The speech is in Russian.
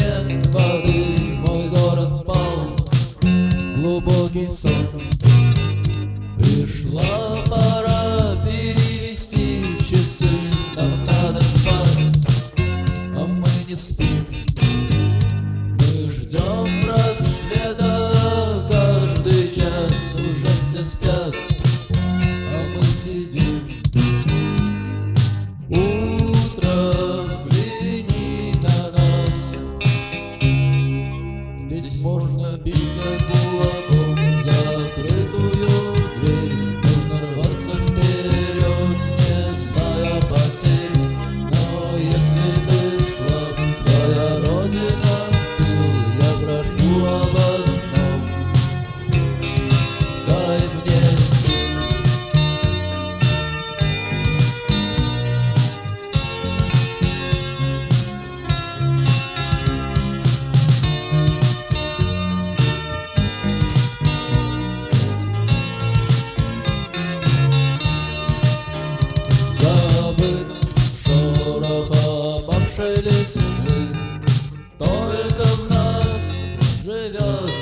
нет воды, мой город впал в глубокий сон. Пришла пора перевести часы, нам надо спать, а мы не спим. Мы ждем рассвета, каждый час уже все спят, а мы сидим. Утро, взгляни на нас, здесь можно биться кулаком в закрытую дверь, можно рваться вперед, не зная потерь. Но если ты слаб, твоя родина тыл, я прошу об одном: дай мне сил. Забыт шорох опавшей листвы, только в нас живет